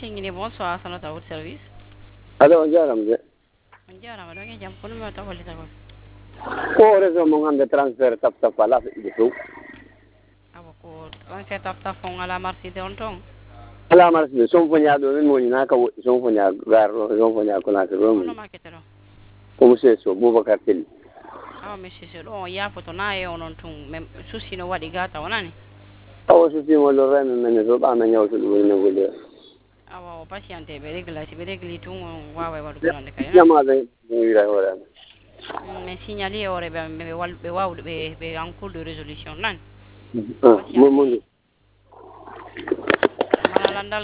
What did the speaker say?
Tingini bonsoir sanata votre service. alo jaram je On jarama ɗon e jaam kono mi wata hollitagol. ko réseau mo hande transfert tap tap ala ɗo dow Awa ko transfert taf taf on ala marside on ton. ala marsiɓe sonfoña ɗo min woni naka woɗɗi sonfoña gar ɗo sonfoña konaka ɗo Hono min makete ɗo. ko monsieur Sow Boubacar Telli Awa monsieur Seydou on yafoto na e onon tun même souci no waɗi gata wonani. awo so simolo remi men to ɓama ñawto ɗum woni nogoli Awa o patiente ɓe régla si ɓe régli tun on wawa waɗude nonde kadi nani. jamaɓe wira hoorema Mais signalé ore ɓe wawde ɓe en cours de résolution nani. momodu Mana landal